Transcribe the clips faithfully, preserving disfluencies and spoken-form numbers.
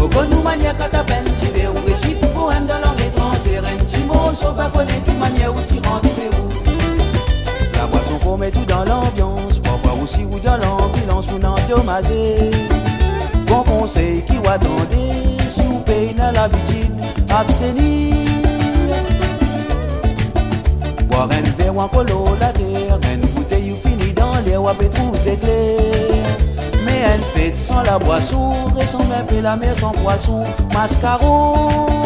nous manière qu'à ta peine, tu veux ou récit pour poème dans langue étrangère. Un petit mot, sauf pas connaître toute manière où tu rentres, c'est où. La boisson faut mettre tout dans l'ambiance, parfois aussi ou dans l'ambulance ou n'endommager. Bon conseil qui va attendez, si vous payez dans l'habitude, abstenir. Boire un verre ou un colo la terre, une bouteille ou fini dans l'air ou à pétrou c'est clair. Mais elle fait sans la boisson, ressemble un peu la mer sans poisson, mascaron.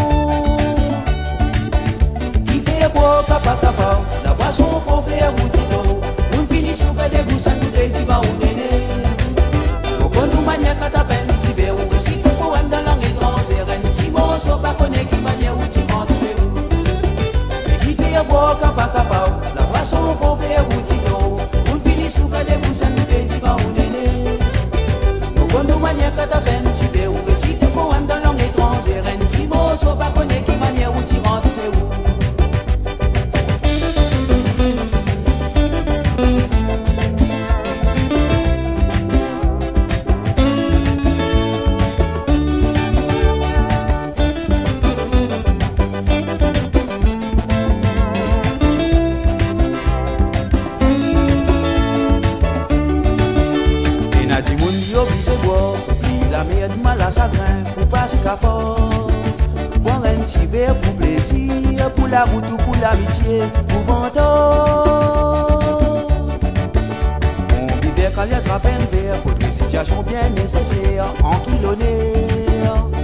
Qui fait boire capa capa, la boisson faut faire boutito. On finit sous que des boussins tout les divas ou néné. Pourquoi nous manière qu'à ta peine, tu veux ou récit tout poème dans langue étrangère. Un petit mot, sauf pas connaître qui manière où tu rentres, c'est où. Mais qui fait boire capa capa, la boisson faut faire boutito. On finit sous que des boussins tout les divas ou néné. Pourquoi nous manière qu'à ta peine, tu veux ou récit tout poème dans langue étrangère. Un petit mot, sauf pas connaître qui manière où tu rentres, c'est où. Boire un petit verre pour plaisir, pour la route ou pour l'amitié, pour vendre. On vivait quand il y a attrape un verre, pour des situations bien nécessaires, en kilonnaire.